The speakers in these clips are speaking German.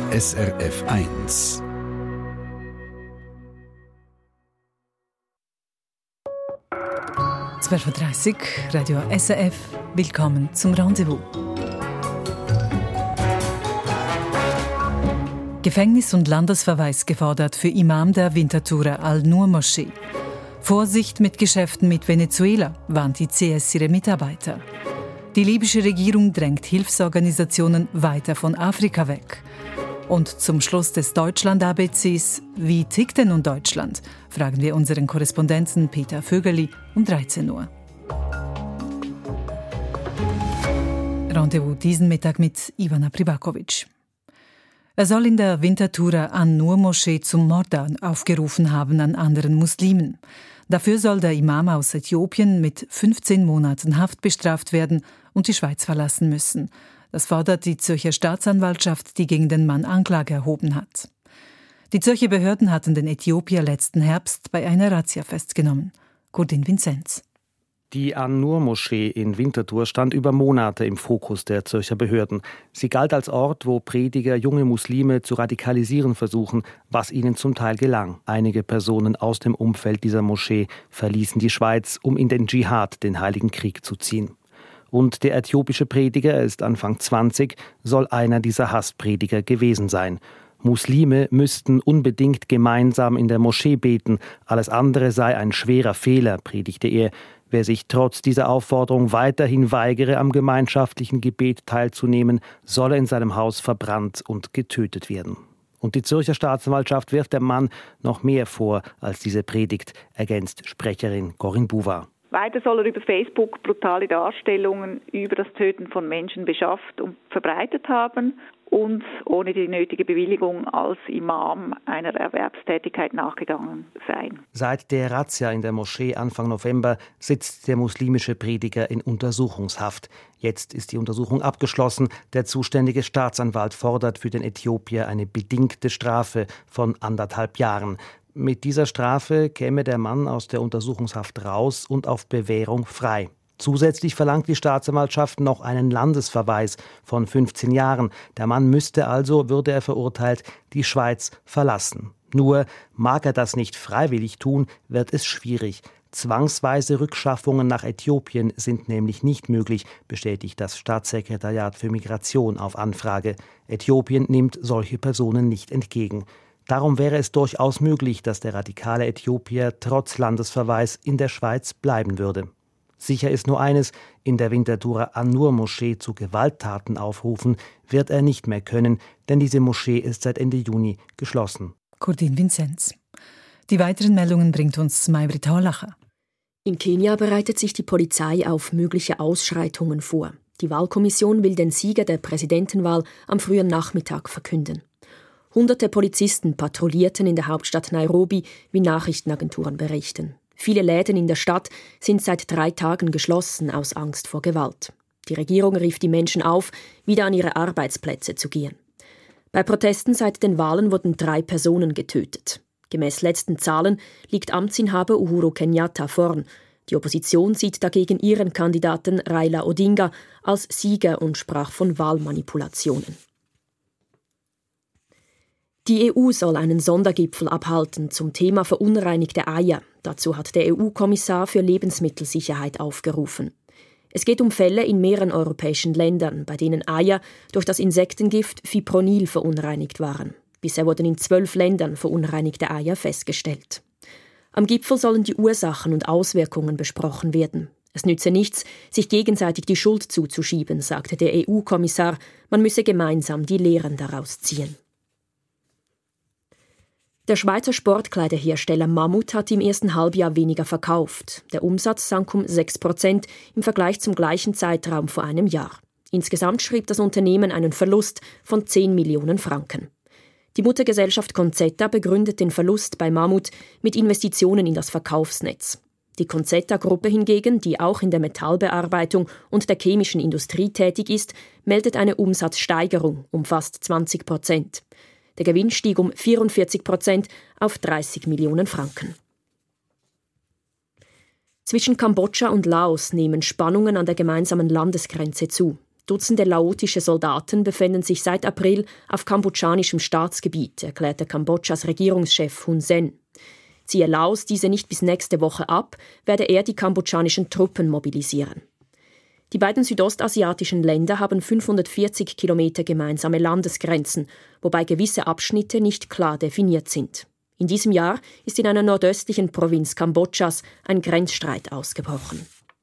SRF 1. (12:30 Uhr), Radio SRF. Willkommen zum Rendezvous. Gefängnis und Landesverweis gefordert für Imam der Winterthurer Al-Nur-Moschee. Vorsicht mit Geschäften mit Venezuela, warnt die CS ihre Mitarbeiter. Die libysche Regierung drängt Hilfsorganisationen weiter von Afrika weg. Und zum Schluss des Deutschland-ABCs, wie tickt denn nun Deutschland? Fragen wir unseren Korrespondenten Peter Vögerli um 13 Uhr. Rendezvous diesen Mittag mit Ivana Pribakovic. Er soll in der Winterthurer An-Nur-Moschee zum Mord aufgerufen haben an anderen Muslimen. Dafür soll der Imam aus Äthiopien mit 15 Monaten Haft bestraft werden und die Schweiz verlassen müssen. Das fordert die Zürcher Staatsanwaltschaft, die gegen den Mann Anklage erhoben hat. Die Zürcher Behörden hatten den Äthiopier letzten Herbst bei einer Razzia festgenommen. Gurdin Vinzenz. Die An-Nur-Moschee in Winterthur stand über Monate im Fokus der Zürcher Behörden. Sie galt als Ort, wo Prediger junge Muslime zu radikalisieren versuchen, was ihnen zum Teil gelang. Einige Personen aus dem Umfeld dieser Moschee verließen die Schweiz, um in den Dschihad, den Heiligen Krieg, zu ziehen. Und der äthiopische Prediger, er ist Anfang 20, soll einer dieser Hassprediger gewesen sein. Muslime müssten unbedingt gemeinsam in der Moschee beten, alles andere sei ein schwerer Fehler, predigte er. Wer sich trotz dieser Aufforderung weiterhin weigere, am gemeinschaftlichen Gebet teilzunehmen, solle in seinem Haus verbrannt und getötet werden. Und die Zürcher Staatsanwaltschaft wirft dem Mann noch mehr vor als diese Predigt, ergänzt Sprecherin Corinne Bouvard. Weiter soll er über Facebook brutale Darstellungen über das Töten von Menschen beschafft und verbreitet haben und ohne die nötige Bewilligung als Imam einer Erwerbstätigkeit nachgegangen sein. Seit der Razzia in der Moschee Anfang November sitzt der muslimische Prediger in Untersuchungshaft. Jetzt ist die Untersuchung abgeschlossen. Der zuständige Staatsanwalt fordert für den Äthiopier eine bedingte Strafe von 1,5 Jahren. Mit dieser Strafe käme der Mann aus der Untersuchungshaft raus und auf Bewährung frei. Zusätzlich verlangt die Staatsanwaltschaft noch einen Landesverweis von 15 Jahren. Der Mann müsste also, würde er verurteilt, die Schweiz verlassen. Nur mag er das nicht freiwillig tun, wird es schwierig. Zwangsweise Rückschaffungen nach Äthiopien sind nämlich nicht möglich, bestätigt das Staatssekretariat für Migration auf Anfrage. Äthiopien nimmt solche Personen nicht entgegen. Darum wäre es durchaus möglich, dass der radikale Äthiopier trotz Landesverweis in der Schweiz bleiben würde. Sicher ist nur eines, in der Winterthurer An-Nur-Moschee zu Gewalttaten aufrufen, wird er nicht mehr können, denn diese Moschee ist seit Ende Juni geschlossen. Gurdin Vinzenz. Die weiteren Meldungen bringt uns Maybrit Haulacher. In Kenia bereitet sich die Polizei auf mögliche Ausschreitungen vor. Die Wahlkommission will den Sieger der Präsidentenwahl am frühen Nachmittag verkünden. Hunderte Polizisten patrouillierten in der Hauptstadt Nairobi, wie Nachrichtenagenturen berichten. Viele Läden in der Stadt sind seit 3 Tagen geschlossen aus Angst vor Gewalt. Die Regierung rief die Menschen auf, wieder an ihre Arbeitsplätze zu gehen. Bei Protesten seit den Wahlen wurden 3 Personen getötet. Gemäß letzten Zahlen liegt Amtsinhaber Uhuru Kenyatta vorn. Die Opposition sieht dagegen ihren Kandidaten Raila Odinga als Sieger und sprach von Wahlmanipulationen. Die EU soll einen Sondergipfel abhalten zum Thema verunreinigte Eier. Dazu hat der EU-Kommissar für Lebensmittelsicherheit aufgerufen. Es geht um Fälle in mehreren europäischen Ländern, bei denen Eier durch das Insektengift Fipronil verunreinigt waren. Bisher wurden in 12 Ländern verunreinigte Eier festgestellt. Am Gipfel sollen die Ursachen und Auswirkungen besprochen werden. Es nütze nichts, sich gegenseitig die Schuld zuzuschieben, sagte der EU-Kommissar. Man müsse gemeinsam die Lehren daraus ziehen. Der Schweizer Sportkleiderhersteller Mammut hat im ersten Halbjahr weniger verkauft. Der Umsatz sank um 6% im Vergleich zum gleichen Zeitraum vor einem Jahr. Insgesamt schrieb das Unternehmen einen Verlust von 10 Millionen Franken. Die Muttergesellschaft Conzetta begründet den Verlust bei Mammut mit Investitionen in das Verkaufsnetz. Die Conzetta-Gruppe hingegen, die auch in der Metallbearbeitung und der chemischen Industrie tätig ist, meldet eine Umsatzsteigerung um fast 20%. Der Gewinn stieg um 44% auf 30 Millionen Franken. Zwischen Kambodscha und Laos nehmen Spannungen an der gemeinsamen Landesgrenze zu. Dutzende laotische Soldaten befinden sich seit April auf kambodschanischem Staatsgebiet, erklärte Kambodschas Regierungschef Hun Sen. Ziehe Laos diese nicht bis nächste Woche ab, werde er die kambodschanischen Truppen mobilisieren. Die beiden südostasiatischen Länder haben 540 Kilometer gemeinsame Landesgrenzen, wobei gewisse Abschnitte nicht klar definiert sind. In diesem Jahr ist in einer nordöstlichen Provinz Kambodschas ein Grenzstreit ausgebrochen.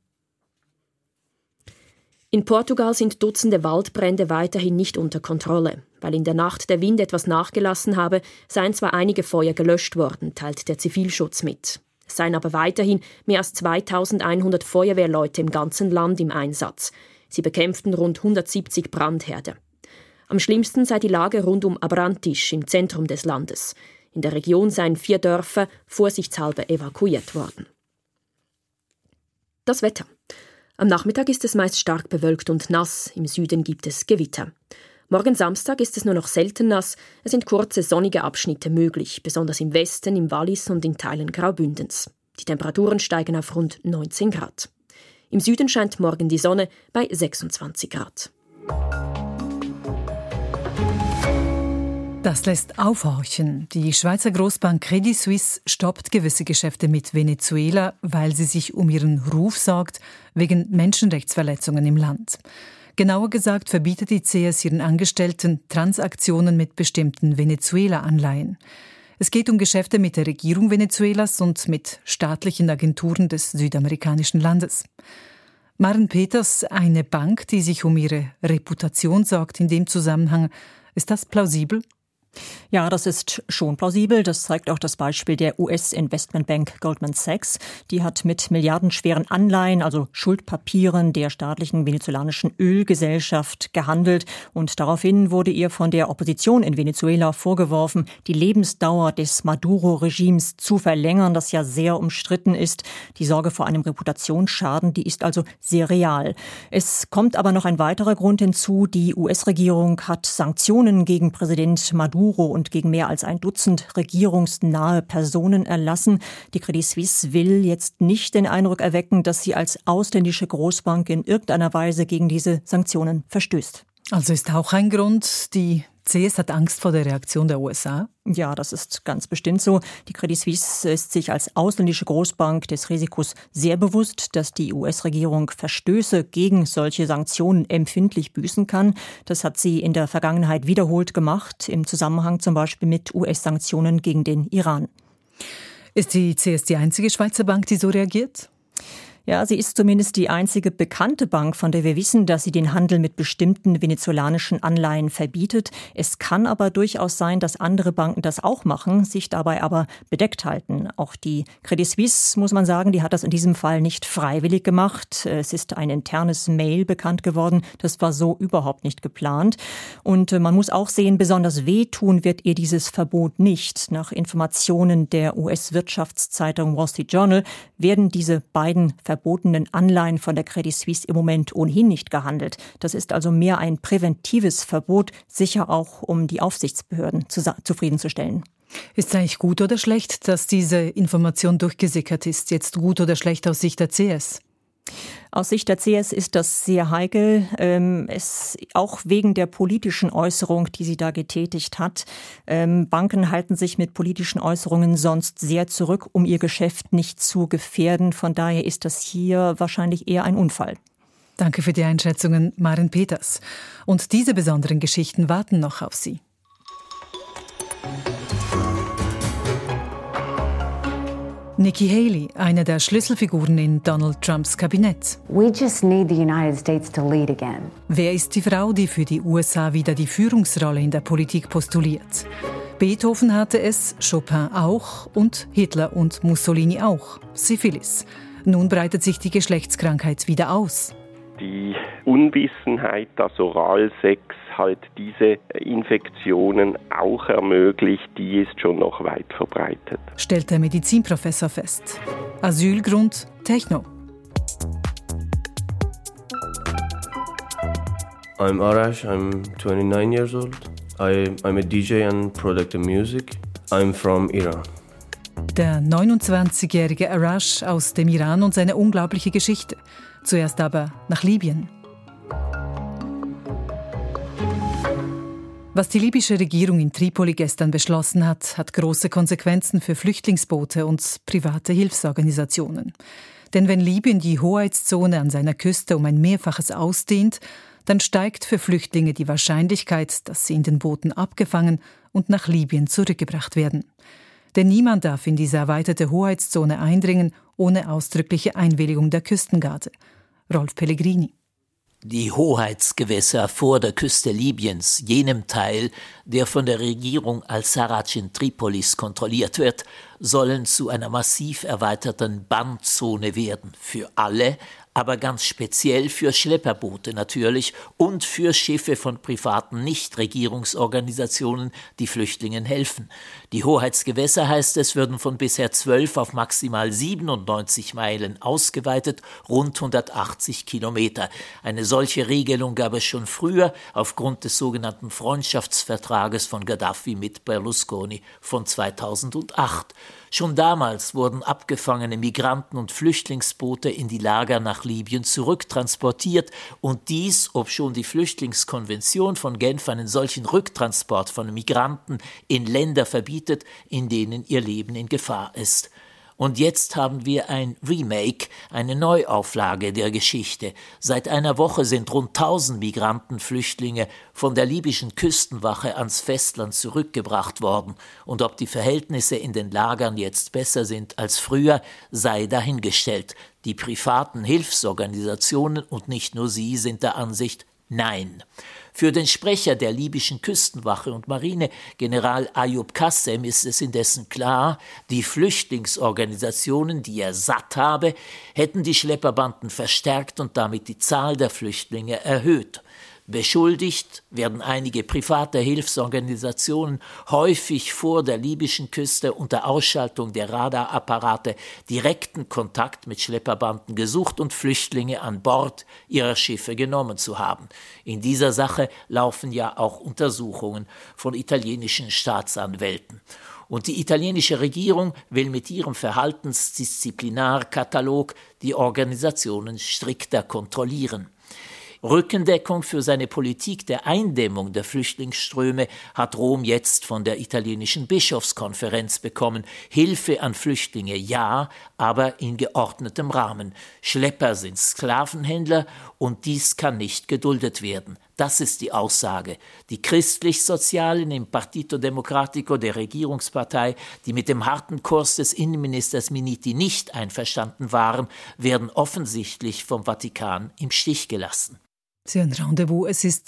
In Portugal sind Dutzende Waldbrände weiterhin nicht unter Kontrolle. Weil in der Nacht der Wind etwas nachgelassen habe, seien zwar einige Feuer gelöscht worden, teilt der Zivilschutz mit. Es seien aber weiterhin mehr als 2100 Feuerwehrleute im ganzen Land im Einsatz. Sie bekämpften rund 170 Brandherde. Am schlimmsten sei die Lage rund um Abrantes im Zentrum des Landes. In der Region seien 4 Dörfer vorsichtshalber evakuiert worden. Das Wetter. Am Nachmittag ist es meist stark bewölkt und nass. Im Süden gibt es Gewitter. Morgen Samstag ist es nur noch selten nass. Es sind kurze sonnige Abschnitte möglich, besonders im Westen, im Wallis und in Teilen Graubündens. Die Temperaturen steigen auf rund 19 Grad. Im Süden scheint morgen die Sonne bei 26 Grad. Das lässt aufhorchen. Die Schweizer Grossbank Credit Suisse stoppt gewisse Geschäfte mit Venezuela, weil sie sich um ihren Ruf sorgt, wegen Menschenrechtsverletzungen im Land. Genauer gesagt verbietet die CS ihren Angestellten Transaktionen mit bestimmten Venezuela-Anleihen. Es geht um Geschäfte mit der Regierung Venezuelas und mit staatlichen Agenturen des südamerikanischen Landes. Maren Peters, eine Bank, die sich um ihre Reputation sorgt in dem Zusammenhang, ist das plausibel? Ja, das ist schon plausibel. Das zeigt auch das Beispiel der US-Investmentbank Goldman Sachs. Die hat mit milliardenschweren Anleihen, also Schuldpapieren der staatlichen venezolanischen Ölgesellschaft gehandelt. Und daraufhin wurde ihr von der Opposition in Venezuela vorgeworfen, die Lebensdauer des Maduro-Regimes zu verlängern, das ja sehr umstritten ist. Die Sorge vor einem Reputationsschaden, die ist also sehr real. Es kommt aber noch ein weiterer Grund hinzu. Die US-Regierung hat Sanktionen gegen Präsident Maduro und gegen mehr als ein Dutzend regierungsnahe Personen erlassen. Die Credit Suisse will jetzt nicht den Eindruck erwecken, dass sie als ausländische Großbank in irgendeiner Weise gegen diese Sanktionen verstößt. Also ist auch ein Grund, die CS hat Angst vor der Reaktion der USA? Ja, das ist ganz bestimmt so. Die Credit Suisse ist sich als ausländische Großbank des Risikos sehr bewusst, dass die US-Regierung Verstöße gegen solche Sanktionen empfindlich büßen kann. Das hat sie in der Vergangenheit wiederholt gemacht, im Zusammenhang zum Beispiel mit US-Sanktionen gegen den Iran. Ist die CS die einzige Schweizer Bank, die so reagiert? Ja, sie ist zumindest die einzige bekannte Bank, von der wir wissen, dass sie den Handel mit bestimmten venezolanischen Anleihen verbietet. Es kann aber durchaus sein, dass andere Banken das auch machen, sich dabei aber bedeckt halten. Auch die Credit Suisse, muss man sagen, die hat das in diesem Fall nicht freiwillig gemacht. Es ist ein internes Mail bekannt geworden. Das war so überhaupt nicht geplant. Und man muss auch sehen, besonders wehtun wird ihr dieses Verbot nicht. Nach Informationen der US-Wirtschaftszeitung Wall Street Journal werden diese beiden verbotenen Anleihen von der Credit Suisse im Moment ohnehin nicht gehandelt. Das ist also mehr ein präventives Verbot, sicher auch, um die Aufsichtsbehörden zufriedenzustellen. Ist es eigentlich gut oder schlecht, dass diese Information durchgesickert ist? Jetzt gut oder schlecht aus Sicht der CS? Aus Sicht der CS ist das sehr heikel, auch wegen der politischen Äußerung, die sie da getätigt hat. Banken halten sich mit politischen Äußerungen sonst sehr zurück, um ihr Geschäft nicht zu gefährden. Von daher ist das hier wahrscheinlich eher ein Unfall. Danke für die Einschätzungen, Maren Peters. Und diese besonderen Geschichten warten noch auf Sie. Nikki Haley, eine der Schlüsselfiguren in Donald Trumps Kabinett. We just need the United States to lead again. Wer ist die Frau, die für die USA wieder die Führungsrolle in der Politik postuliert? Beethoven hatte es, Chopin auch und Hitler und Mussolini auch. Syphilis. Nun breitet sich die Geschlechtskrankheit wieder aus. Die Unwissenheit, dass Oralsex halt diese Infektionen auch ermöglicht, die ist schon noch weit verbreitet. Stellt der Medizinprofessor fest. Asylgrund Techno. I'm Arash, I'm 29 years old. I'm a DJ and product of music. I'm from Iran. Der 29-jährige Arash aus dem Iran und seine unglaubliche Geschichte. Zuerst aber nach Libyen. Was die libysche Regierung in Tripoli gestern beschlossen hat, hat große Konsequenzen für Flüchtlingsboote und private Hilfsorganisationen. Denn wenn Libyen die Hoheitszone an seiner Küste um ein Mehrfaches ausdehnt, dann steigt für Flüchtlinge die Wahrscheinlichkeit, dass sie in den Booten abgefangen und nach Libyen zurückgebracht werden. Denn niemand darf in diese erweiterte Hoheitszone eindringen, ohne ausdrückliche Einwilligung der Küstengarde. Rolf Pellegrini. Die Hoheitsgewässer vor der Küste Libyens, jenem Teil, der von der Regierung al-Sarraj in Tripolis kontrolliert wird, sollen zu einer massiv erweiterten Bandzone werden. Für alle, aber ganz speziell für Schlepperboote natürlich und für Schiffe von privaten Nichtregierungsorganisationen, die Flüchtlingen helfen. Die Hoheitsgewässer, heißt es, würden von bisher 12 auf maximal 97 Meilen ausgeweitet, rund 180 Kilometer. Eine solche Regelung gab es schon früher aufgrund des sogenannten Freundschaftsvertrages von Gaddafi mit Berlusconi von 2008. Schon damals wurden abgefangene Migranten und Flüchtlingsboote in die Lager nach Libyen zurücktransportiert und dies, obschon die Flüchtlingskonvention von Genf einen solchen Rücktransport von Migranten in Länder verbietet, in denen ihr Leben in Gefahr ist. Und jetzt haben wir ein Remake, eine Neuauflage der Geschichte. Seit einer Woche sind rund 1000 Migrantenflüchtlinge von der libyschen Küstenwache ans Festland zurückgebracht worden. Und ob die Verhältnisse in den Lagern jetzt besser sind als früher, sei dahingestellt. Die privaten Hilfsorganisationen und nicht nur sie sind der Ansicht, nein. Für den Sprecher der libyschen Küstenwache und Marine, General Ayub Kassem, ist es indessen klar, die Flüchtlingsorganisationen, die er satt habe, hätten die Schlepperbanden verstärkt und damit die Zahl der Flüchtlinge erhöht. Beschuldigt werden einige private Hilfsorganisationen häufig vor der libyschen Küste unter Ausschaltung der Radarapparate direkten Kontakt mit Schlepperbanden gesucht und Flüchtlinge an Bord ihrer Schiffe genommen zu haben. In dieser Sache laufen ja auch Untersuchungen von italienischen Staatsanwälten. Und die italienische Regierung will mit ihrem Verhaltensdisziplinarkatalog die Organisationen strikter kontrollieren. Rückendeckung für seine Politik der Eindämmung der Flüchtlingsströme hat Rom jetzt von der italienischen Bischofskonferenz bekommen. Hilfe an Flüchtlinge ja, aber in geordnetem Rahmen. Schlepper sind Sklavenhändler und dies kann nicht geduldet werden. Das ist die Aussage. Die Christlich-Sozialen im Partito Democratico der Regierungspartei, die mit dem harten Kurs des Innenministers Minniti nicht einverstanden waren, werden offensichtlich vom Vatikan im Stich gelassen. Sie haben Rendezvous, es ist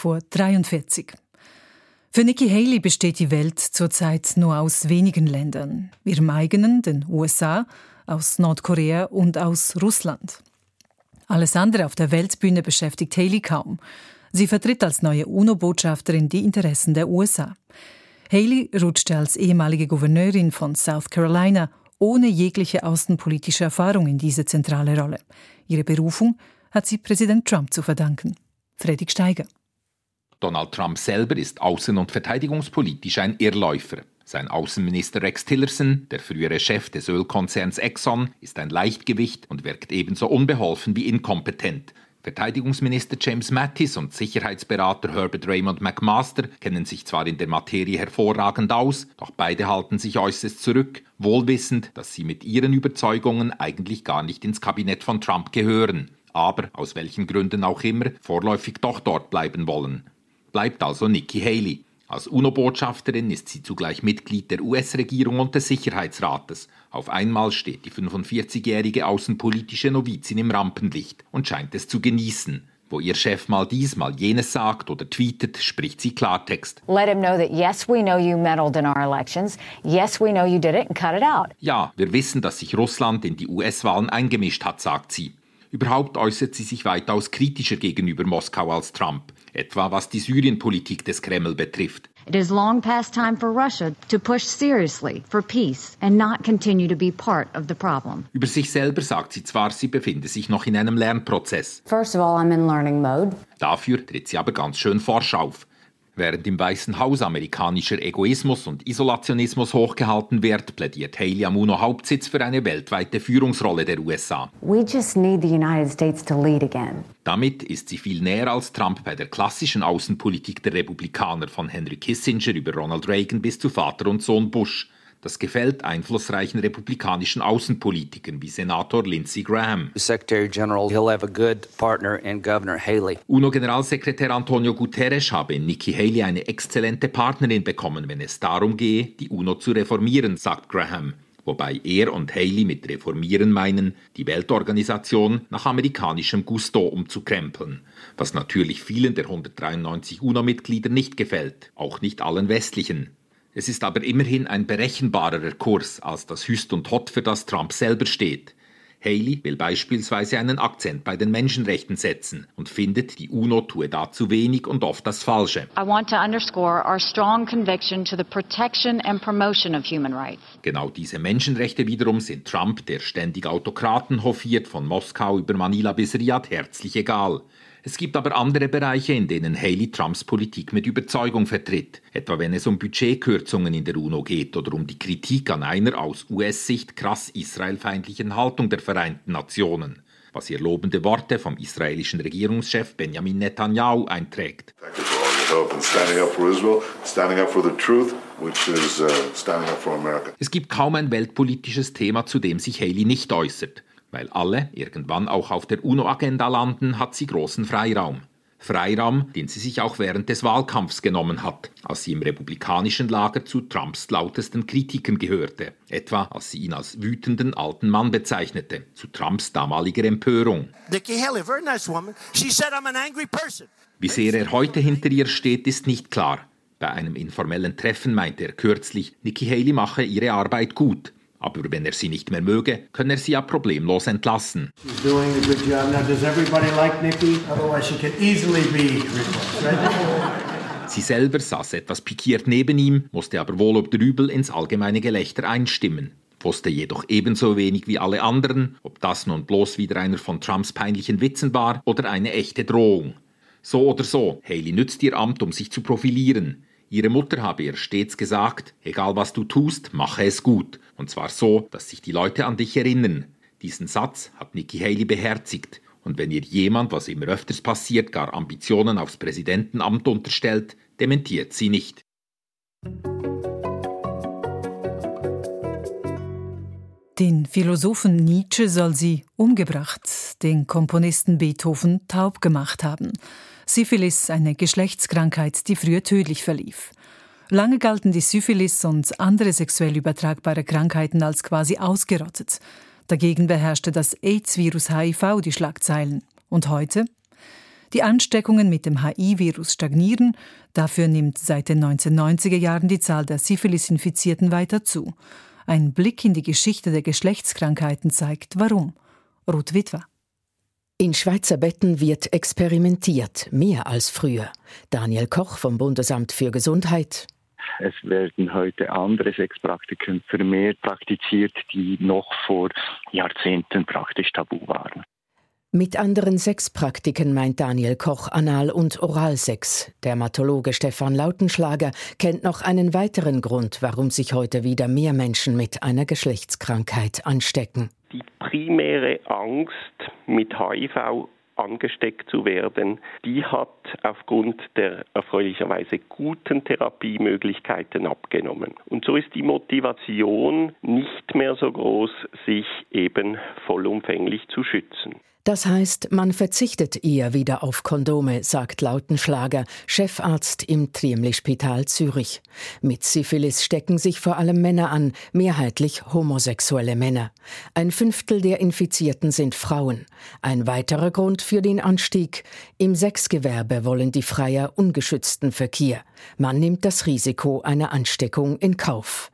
12:43 Uhr. Für Nikki Haley besteht die Welt zurzeit nur aus wenigen Ländern. Ihrem eigenen, den USA, aus Nordkorea und aus Russland. Alles andere auf der Weltbühne beschäftigt Haley kaum. Sie vertritt als neue UNO-Botschafterin die Interessen der USA. Haley rutschte als ehemalige Gouverneurin von South Carolina ohne jegliche außenpolitische Erfahrung in diese zentrale Rolle. Ihre Berufung hat sie Präsident Trump zu verdanken. Fredrik Steiger. Donald Trump selber ist außen- und verteidigungspolitisch ein Irrläufer. Sein Außenminister Rex Tillerson, der frühere Chef des Ölkonzerns Exxon, ist ein Leichtgewicht und wirkt ebenso unbeholfen wie inkompetent. Verteidigungsminister James Mattis und Sicherheitsberater Herbert Raymond McMaster kennen sich zwar in der Materie hervorragend aus, doch beide halten sich äußerst zurück, wohlwissend, dass sie mit ihren Überzeugungen eigentlich gar nicht ins Kabinett von Trump gehören, aber aus welchen Gründen auch immer vorläufig doch dort bleiben wollen. Bleibt also Nikki Haley. Als UNO-Botschafterin ist sie zugleich Mitglied der US-Regierung und des Sicherheitsrates. Auf einmal steht die 45-jährige außenpolitische Novizin im Rampenlicht und scheint es zu genießen. Wo ihr Chef mal dies, mal jenes sagt oder tweetet, spricht sie Klartext. Let him know that yes, we know you meddled in our elections. Yes, we know you did it and cut it out. Ja, wir wissen, dass sich Russland in die US-Wahlen eingemischt hat, sagt sie. Überhaupt äußert sie sich weitaus kritischer gegenüber Moskau als Trump, etwa was die Syrienpolitik des Kreml betrifft. It is long past time for Russia to push seriously for peace and not continue to be part of the problem. Über sich selber sagt sie zwar, sie befinde sich noch in einem Lernprozess. First of all, I'm in learning mode. Dafür tritt sie aber ganz schön forsch auf. Während im Weißen Haus amerikanischer Egoismus und Isolationismus hochgehalten wird, plädiert Haley am UNO-Hauptsitz für eine weltweite Führungsrolle der USA. We just need the United States to lead again. Damit ist sie viel näher als Trump bei der klassischen Außenpolitik der Republikaner, von Henry Kissinger über Ronald Reagan bis zu Vater und Sohn Bush. Das gefällt einflussreichen republikanischen Außenpolitikern wie Senator Lindsey Graham. Secretary General, he'll have a good partner in Governor Haley. UNO-Generalsekretär Antonio Guterres habe in Nikki Haley eine exzellente Partnerin bekommen, wenn es darum gehe, die UNO zu reformieren, sagt Graham. Wobei er und Haley mit reformieren meinen, die Weltorganisation nach amerikanischem Gusto umzukrempeln. Was natürlich vielen der 193 UNO-Mitglieder nicht gefällt, auch nicht allen westlichen. Es ist aber immerhin ein berechenbarerer Kurs als das Hüst und Hott, für das Trump selber steht. Haley will beispielsweise einen Akzent bei den Menschenrechten setzen und findet, die UNO tue dazu wenig und oft das Falsche. I want to underscore our strong conviction to the protection and promotion of human rights. Genau diese Menschenrechte wiederum sind Trump, der ständig Autokraten hofiert, von Moskau über Manila bis Riad, herzlich egal. Es gibt aber andere Bereiche, in denen Haley Trumps Politik mit Überzeugung vertritt, etwa wenn es um Budgetkürzungen in der UNO geht oder um die Kritik an einer aus US-Sicht krass israelfeindlichen Haltung der Vereinten Nationen, was ihr lobende Worte vom israelischen Regierungschef Benjamin Netanyahu einträgt. Es gibt kaum ein weltpolitisches Thema, zu dem sich Haley nicht äußert. Weil alle irgendwann auch auf der UNO-Agenda landen, hat sie großen Freiraum. Freiraum, den sie sich auch während des Wahlkampfs genommen hat, als sie im republikanischen Lager zu Trumps lautesten Kritikern gehörte. Etwa als sie ihn als wütenden alten Mann bezeichnete, zu Trumps damaliger Empörung. Nikki Haley, very nice woman. She said I'm an angry person. Wie sehr er heute hinter ihr steht, ist nicht klar. Bei einem informellen Treffen meinte er kürzlich, Nikki Haley mache ihre Arbeit gut. Aber wenn er sie nicht mehr möge, könne er sie ja problemlos entlassen. Sie selber saß etwas pikiert neben ihm, musste aber wohl oder übel ins allgemeine Gelächter einstimmen. Wusste jedoch ebenso wenig wie alle anderen, ob das nun bloß wieder einer von Trumps peinlichen Witzen war oder eine echte Drohung. So oder so, Haley nützt ihr Amt, um sich zu profilieren. Ihre Mutter habe ihr stets gesagt, egal was du tust, mache es gut. Und zwar so, dass sich die Leute an dich erinnern. Diesen Satz hat Nikki Haley beherzigt. Und wenn ihr jemand, was immer öfters passiert, gar Ambitionen aufs Präsidentenamt unterstellt, dementiert sie nicht. Den Philosophen Nietzsche soll sie umgebracht, den Komponisten Beethoven taub gemacht haben. Syphilis, eine Geschlechtskrankheit, die früher tödlich verlief. Lange galten die Syphilis und andere sexuell übertragbare Krankheiten als quasi ausgerottet. Dagegen beherrschte das AIDS-Virus HIV die Schlagzeilen. Und heute? Die Ansteckungen mit dem HIV-Virus stagnieren, dafür nimmt seit den 1990er Jahren die Zahl der Syphilis-Infizierten weiter zu. Ein Blick in die Geschichte der Geschlechtskrankheiten zeigt, warum. Ruth Witwer. In Schweizer Betten wird experimentiert, mehr als früher. Daniel Koch vom Bundesamt für Gesundheit. Es werden heute andere Sexpraktiken vermehrt praktiziert, die noch vor Jahrzehnten praktisch tabu waren. Mit anderen Sexpraktiken meint Daniel Koch Anal- und Oralsex. Dermatologe Stefan Lautenschlager kennt noch einen weiteren Grund, warum sich heute wieder mehr Menschen mit einer Geschlechtskrankheit anstecken. Die primäre Angst, mit HIV angesteckt zu werden, die hat aufgrund der erfreulicherweise guten Therapiemöglichkeiten abgenommen. Und so ist die Motivation nicht mehr so groß, sich eben vollumfänglich zu schützen. Das heißt, man verzichtet eher wieder auf Kondome, sagt Lautenschlager, Chefarzt im Triemli-Spital Zürich. Mit Syphilis stecken sich vor allem Männer an, mehrheitlich homosexuelle Männer. 1/5 der Infizierten sind Frauen. Ein weiterer Grund für den Anstieg: im Sexgewerbe wollen die Freier ungeschützten Verkehr. Man nimmt das Risiko einer Ansteckung in Kauf.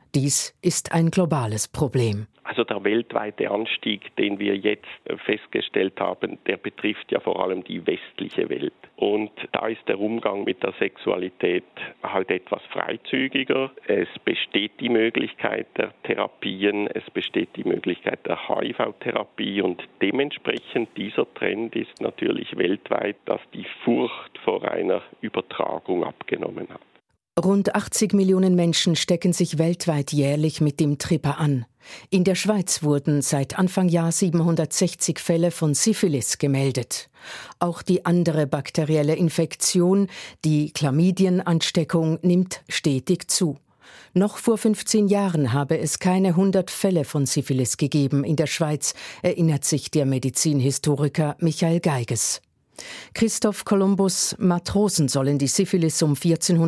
Dies ist ein globales Problem. Also der weltweite Anstieg, den wir jetzt festgestellt haben, der betrifft ja vor allem die westliche Welt. Und da ist der Umgang mit der Sexualität halt etwas freizügiger. Es besteht die Möglichkeit der Therapien, es besteht die Möglichkeit der HIV-Therapie und dementsprechend dieser Trend ist natürlich weltweit, dass die Furcht vor einer Übertragung abgenommen hat. Rund 80 Millionen Menschen stecken sich weltweit jährlich mit dem Tripper an. In der Schweiz wurden seit Anfang Jahr 760 Fälle von Syphilis gemeldet. Auch die andere bakterielle Infektion, die Chlamydien-Ansteckung, nimmt stetig zu. Noch vor 15 Jahren habe es keine 100 Fälle von Syphilis gegeben in der Schweiz, erinnert sich der Medizinhistoriker Michael Geiges. Christoph Kolumbus' Matrosen sollen die Syphilis um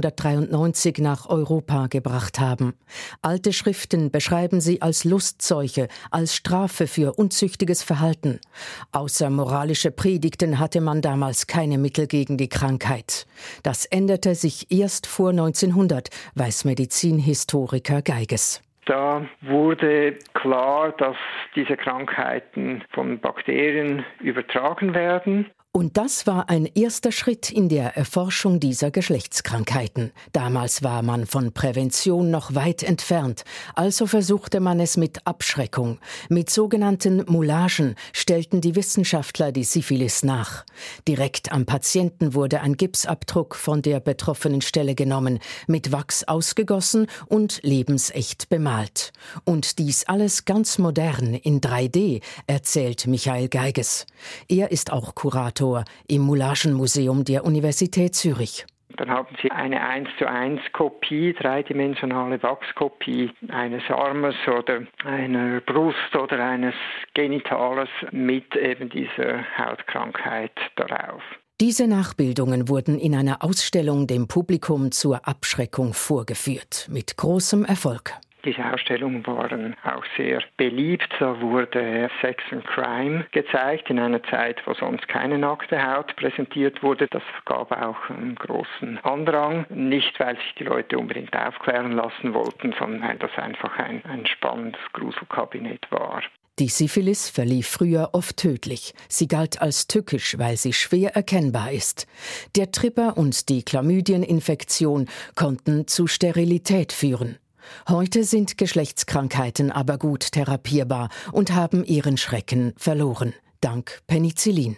1493 nach Europa gebracht haben. Alte Schriften beschreiben sie als Lustseuche, als Strafe für unzüchtiges Verhalten. Außer moralische Predigten hatte man damals keine Mittel gegen die Krankheit. Das änderte sich erst vor 1900, weiß Medizinhistoriker Geiges. Da wurde klar, dass diese Krankheiten von Bakterien übertragen werden. Und das war ein erster Schritt in der Erforschung dieser Geschlechtskrankheiten. Damals war man von Prävention noch weit entfernt, also versuchte man es mit Abschreckung. Mit sogenannten Moulagen stellten die Wissenschaftler die Syphilis nach. Direkt am Patienten wurde ein Gipsabdruck von der betroffenen Stelle genommen, mit Wachs ausgegossen und lebensecht bemalt. Und dies alles ganz modern in 3D, erzählt Michael Geiges. Er ist auch Kurator im Moulagenmuseum der Universität Zürich. Dann haben Sie eine 1:1 Kopie, dreidimensionale Wachskopie eines Armes oder einer Brust oder eines Genitales mit eben dieser Hautkrankheit darauf. Diese Nachbildungen wurden in einer Ausstellung dem Publikum zur Abschreckung vorgeführt, mit großem Erfolg. Diese Ausstellungen waren auch sehr beliebt. Da wurde Sex and Crime gezeigt, in einer Zeit, wo sonst keine nackte Haut präsentiert wurde. Das gab auch einen großen Andrang. Nicht, weil sich die Leute unbedingt aufklären lassen wollten, sondern weil das einfach ein spannendes Gruselkabinett war. Die Syphilis verlief früher oft tödlich. Sie galt als tückisch, weil sie schwer erkennbar ist. Der Tripper und die Chlamydieninfektion konnten zu Sterilität führen. Heute sind Geschlechtskrankheiten aber gut therapierbar und haben ihren Schrecken verloren, dank Penicillin.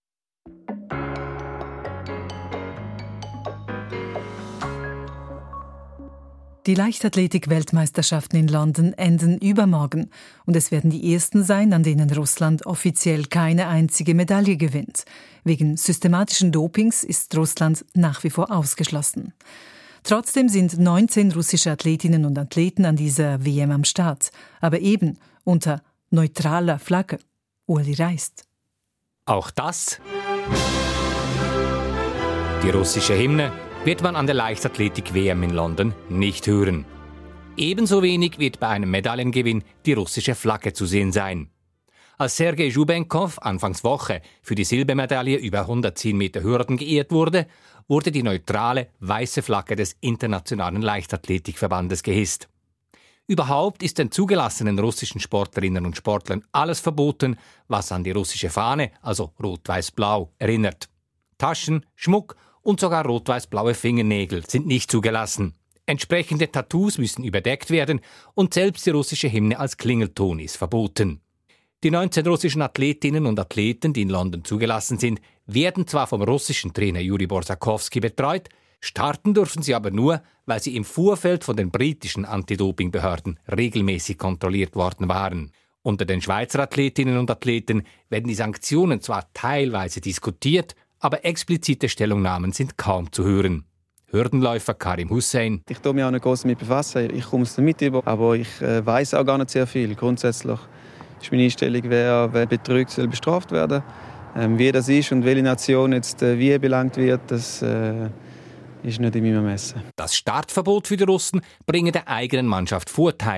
Die Leichtathletik-Weltmeisterschaften in London enden übermorgen und es werden die ersten sein, an denen Russland offiziell keine einzige Medaille gewinnt. Wegen systematischen Dopings ist Russland nach wie vor ausgeschlossen. Trotzdem sind 19 russische Athletinnen und Athleten an dieser WM am Start, aber eben unter neutraler Flagge. Uli reist. Auch das, die russische Hymne, wird man an der Leichtathletik-WM in London nicht hören. Ebenso wenig wird bei einem Medaillengewinn die russische Flagge zu sehen sein. Als Sergei Zhubenkow anfangs Woche für die Silbermedaille über 110 Meter Hürden geehrt wurde, wurde die neutrale weiße Flagge des Internationalen Leichtathletikverbandes gehisst. Überhaupt ist den zugelassenen russischen Sportlerinnen und Sportlern alles verboten, was an die russische Fahne, also rot-weiß-blau, erinnert. Taschen, Schmuck und sogar rot-weiß-blaue Fingernägel sind nicht zugelassen. Entsprechende Tattoos müssen überdeckt werden und selbst die russische Hymne als Klingelton ist verboten. Die 19 russischen Athletinnen und Athleten, die in London zugelassen sind, werden zwar vom russischen Trainer Juri Borsakowski betreut, starten dürfen sie aber nur, weil sie im Vorfeld von den britischen Anti-Doping-Behörden regelmäßig kontrolliert worden waren. Unter den Schweizer Athletinnen und Athleten werden die Sanktionen zwar teilweise diskutiert, aber explizite Stellungnahmen sind kaum zu hören. Hürdenläufer Karim Hussein. Ich tue mich auch nicht groß damit befassen. Ich komme es damit über, aber ich weiss auch gar nicht sehr viel. Grundsätzlich ist meine Einstellung, wer betrügt, soll bestraft werden. Wie das ist und welche Nation jetzt wie belangt wird, das ist nicht in meinem Ermessen. Das Startverbot für die Russen bringe der eigenen Mannschaft Vorteile,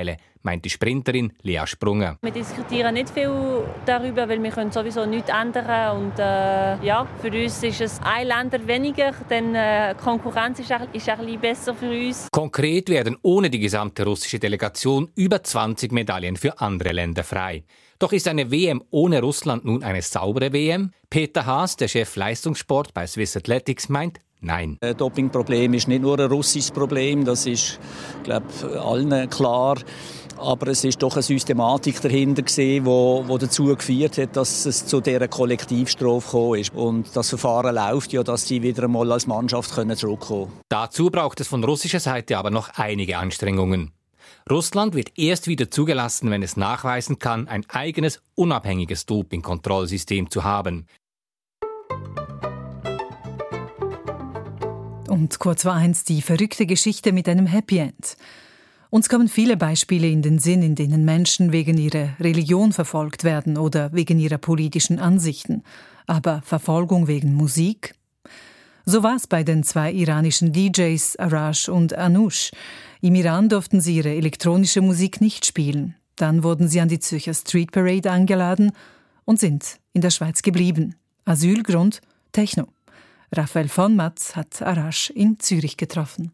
meint die Sprinterin Lea Sprunger. Wir diskutieren nicht viel darüber, weil wir können sowieso nichts ändern. Und für uns ist es ein Länder weniger, denn Konkurrenz ist ein bisschen besser für uns. Konkret werden ohne die gesamte russische Delegation über 20 Medaillen für andere Länder frei. Doch ist eine WM ohne Russland nun eine saubere WM? Peter Haas, der Chef Leistungssport bei Swiss Athletics, meint nein. Das Dopingproblem ist nicht nur ein russisches Problem, das ist, glaube ich, allen klar. Aber es ist doch eine Systematik dahinter gewesen, die dazu geführt hat, dass es zu dieser Kollektivstrafe gekommen ist. Und das Verfahren läuft ja, dass sie wieder einmal als Mannschaft zurückkommen können. Dazu braucht es von russischer Seite aber noch einige Anstrengungen. Russland wird erst wieder zugelassen, wenn es nachweisen kann, ein eigenes, unabhängiges Dopingkontrollsystem zu haben. Und kurz vor 1 die verrückte Geschichte mit einem Happy End. Uns kommen viele Beispiele in den Sinn, in denen Menschen wegen ihrer Religion verfolgt werden oder wegen ihrer politischen Ansichten. Aber Verfolgung wegen Musik? So war es bei den 2 iranischen DJs Arash und Anush. Im Iran durften sie ihre elektronische Musik nicht spielen. Dann wurden sie an die Zürcher Street Parade eingeladen und sind in der Schweiz geblieben. Asylgrund Techno. Raphael von Matz hat Arash in Zürich getroffen.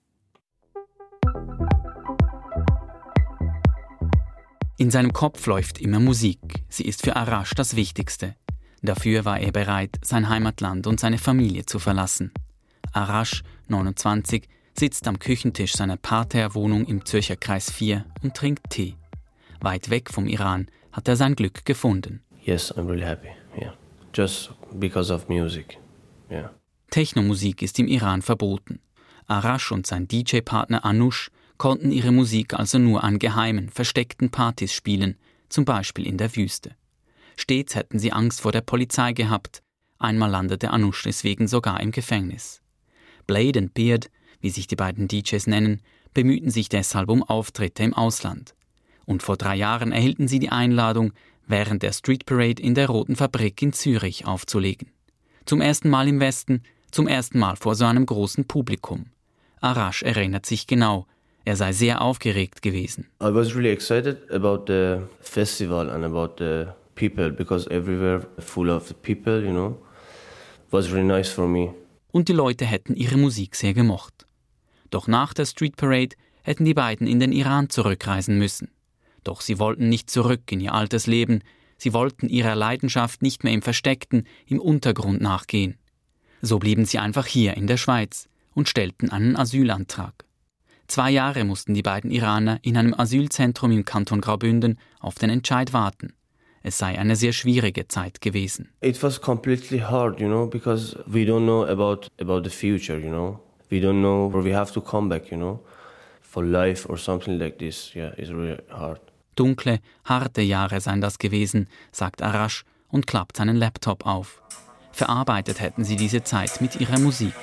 In seinem Kopf läuft immer Musik. Sie ist für Arash das Wichtigste. Dafür war er bereit, sein Heimatland und seine Familie zu verlassen. Arash, 29, sitzt am Küchentisch seiner Parterre-Wohnung im Zürcher Kreis 4 und trinkt Tee. Weit weg vom Iran hat er sein Glück gefunden. Yes, I'm really happy. Yeah. Just because of music. Yeah. Technomusik ist im Iran verboten. Arash und sein DJ-Partner Anush konnten ihre Musik also nur an geheimen, versteckten Partys spielen, zum Beispiel in der Wüste. Stets hätten sie Angst vor der Polizei gehabt. Einmal landete Anush deswegen sogar im Gefängnis. Blade und Beard, wie sich die beiden DJs nennen, bemühten sich deshalb um Auftritte im Ausland. Und vor 3 Jahren erhielten sie die Einladung, während der Street Parade in der Roten Fabrik in Zürich aufzulegen. Zum ersten Mal im Westen, zum ersten Mal vor so einem großen Publikum. Arash erinnert sich genau, er sei sehr aufgeregt gewesen. I was really excited about the festival and about the people, because everywhere full of people, you know. It was really nice for me. Und die Leute hätten ihre Musik sehr gemocht. Doch nach der Street Parade hätten die beiden in den Iran zurückreisen müssen. Doch sie wollten nicht zurück in ihr altes Leben, sie wollten ihrer Leidenschaft nicht mehr im Versteckten, im Untergrund nachgehen. So blieben sie einfach hier in der Schweiz und stellten einen Asylantrag. 2 Jahre mussten die beiden Iraner in einem Asylzentrum im Kanton Graubünden auf den Entscheid warten. Es sei eine sehr schwierige Zeit gewesen. It was completely hard, you know, because we don't know about the future, you know. We don't know where we have to come back, you know, for life or something like this. Yeah, it's really hard. Dunkle, harte Jahre seien das gewesen, sagt Arash und klappt seinen Laptop auf. Verarbeitet hätten sie diese Zeit mit ihrer Musik.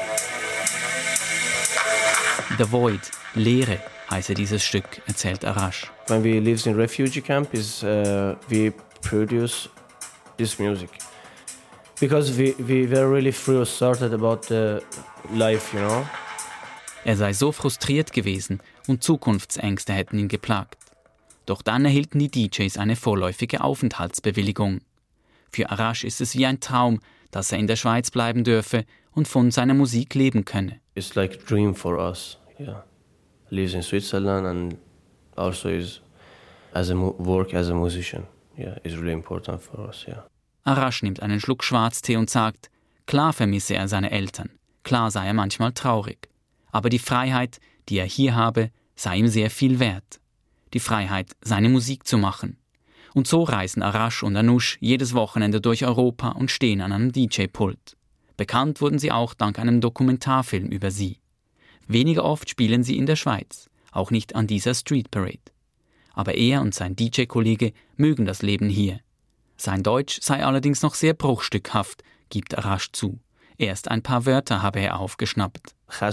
The Void, Leere, heiße dieses Stück, erzählt Arash. When we lived in refugee camp, we produce this music. Because we were really frustrated about the life, you know. Er sei so frustriert gewesen und Zukunftsängste hätten ihn geplagt. Doch dann erhielten die DJs eine vorläufige Aufenthaltsbewilligung. Für Arash ist es wie ein Traum, dass er in der Schweiz bleiben dürfe und von seiner Musik leben könne. It's like a dream for us, yeah. Lives in Switzerland and also is work as a musician. Yeah, it's really important for us, yeah. Arash nimmt einen Schluck Schwarztee und sagt, klar vermisse er seine Eltern, klar sei er manchmal traurig. Aber die Freiheit, die er hier habe, sei ihm sehr viel wert. Die Freiheit, seine Musik zu machen. Und so reisen Arash und Anush jedes Wochenende durch Europa und stehen an einem DJ-Pult. Bekannt wurden sie auch dank einem Dokumentarfilm über sie. Weniger oft spielen sie in der Schweiz, auch nicht an dieser Street Parade. Aber er und sein DJ-Kollege mögen das Leben hier. Sein Deutsch sei allerdings noch sehr bruchstückhaft, gibt Arash zu. Erst ein paar Wörter habe er aufgeschnappt.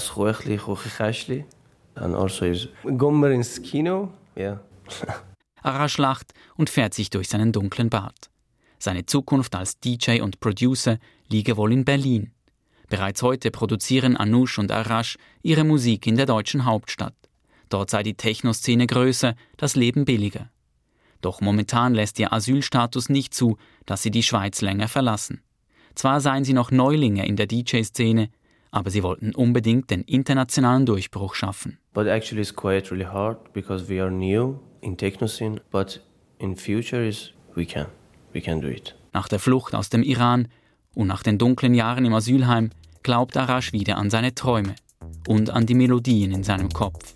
And also is Gommer ins Kino, yeah. Arash lacht und fährt sich durch seinen dunklen Bart. Seine Zukunft als DJ und Producer liege wohl in Berlin. Bereits heute produzieren Anush und Arash ihre Musik in der deutschen Hauptstadt. Dort sei die Techno-Szene größer, das Leben billiger. Doch momentan lässt ihr Asylstatus nicht zu, dass sie die Schweiz länger verlassen. Zwar seien sie noch Neulinge in der DJ-Szene, aber sie wollten unbedingt den internationalen Durchbruch schaffen. But actually it's quite really hard because we are new in techno scene, but in future we can do it. Nach der Flucht aus dem Iran und nach den dunklen Jahren im Asylheim glaubt Arash wieder an seine Träume und an die Melodien in seinem Kopf.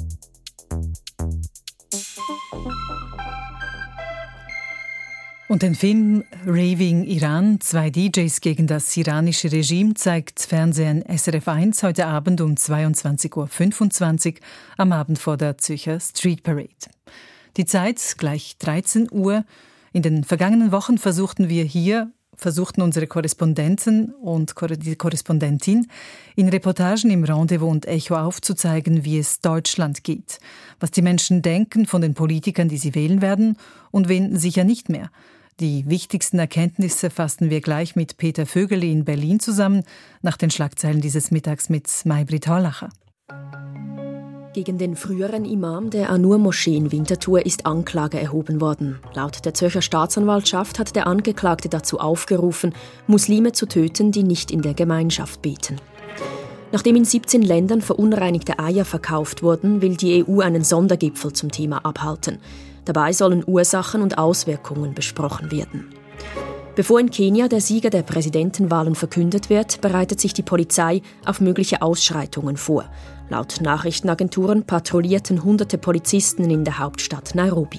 Und den Film Raving Iran, 2 DJs gegen das iranische Regime, zeigt Fernsehen SRF 1 heute Abend um 22.25 Uhr am Abend vor der Zürcher Street Parade. Die Zeit gleich 13 Uhr. In den vergangenen Wochen versuchten unsere Korrespondenten und die Korrespondentin in Reportagen im Rendezvous und Echo aufzuzeigen, wie es Deutschland geht, was die Menschen denken von den Politikern, die sie wählen werden und wen sicher nicht mehr. Die wichtigsten Erkenntnisse fassten wir gleich mit Peter Vögeli in Berlin zusammen, nach den Schlagzeilen dieses Mittags mit Maybrit Horlacher. Gegen den früheren Imam der An-Nur-Moschee in Winterthur ist Anklage erhoben worden. Laut der Zürcher Staatsanwaltschaft hat der Angeklagte dazu aufgerufen, Muslime zu töten, die nicht in der Gemeinschaft beten. Nachdem in 17 Ländern verunreinigte Eier verkauft wurden, will die EU einen Sondergipfel zum Thema abhalten. Dabei sollen Ursachen und Auswirkungen besprochen werden. Bevor in Kenia der Sieger der Präsidentenwahlen verkündet wird, bereitet sich die Polizei auf mögliche Ausschreitungen vor. Laut Nachrichtenagenturen patrouillierten hunderte Polizisten in der Hauptstadt Nairobi.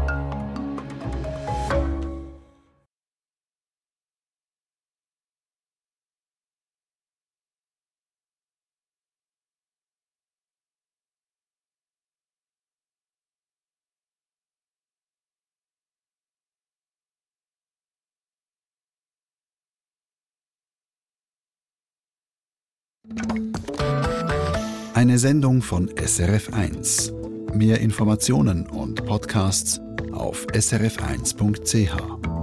Eine Sendung von SRF 1. Mehr Informationen und Podcasts auf srf1.ch.